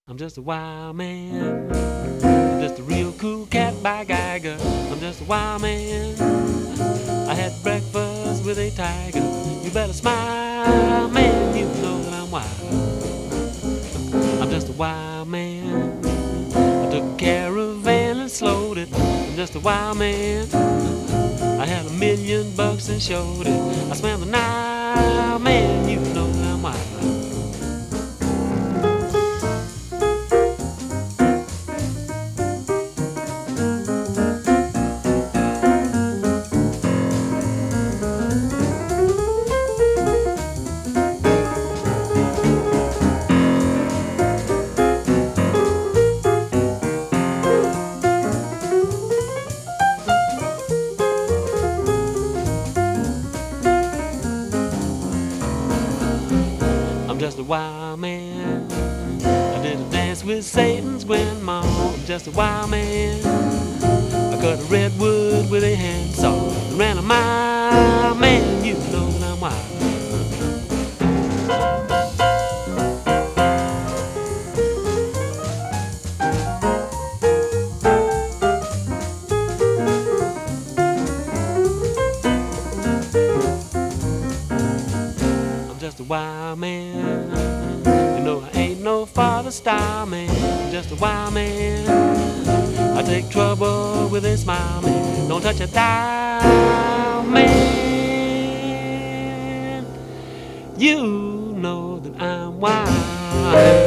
I'm just a wild man. I'm just a real cool cat by Geiger. I'm just a wild man. I had breakfast with a tiger. You better smile, man, you know that I'm wild. I'm just a wild man. I took a caravan and slowed it. I'm just a wild man. I had $1,000,000 and showed it. I spent the night, man, you know that I'm wild. I'm just a wild man. I did a dance with Satan's grandma. I'm just a wild man. I cut a redwood with a handsaw and ran a mile. Man, you know that I'm wild. I'm just a wild man. You know I ain't no father star man. I'm just a wild man. I take trouble with a smile man. Don't touch a dial man. You know that I'm wild.